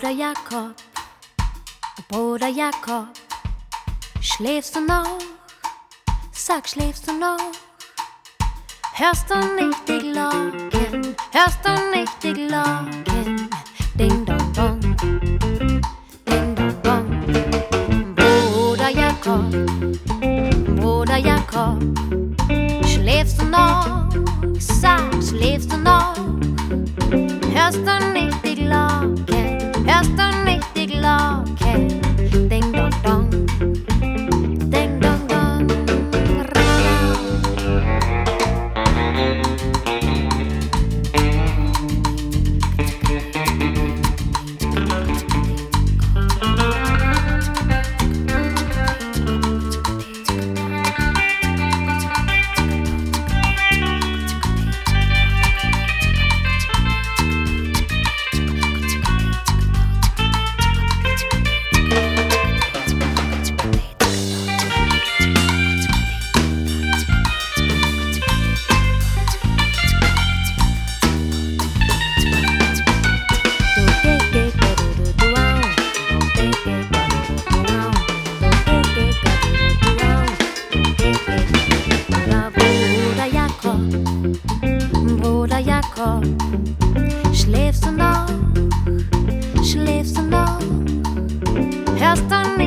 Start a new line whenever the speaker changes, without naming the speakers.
Jakob, Bruder Jakob, schläfst du noch? Sag, schläfst du noch? Hörst du nicht die Glocken? Hörst du nicht die Glocken? Ding dong dong, ding dong dong. Bruder Jakob, schläfst du noch? Sag, schläfst du noch? Hörst du nicht die Glocken? Hörst du nicht die Glocken? Ding dong dong, ding dong dong. Bruder Jakob, schläfst du noch? Schläfst du noch? Hörst du nicht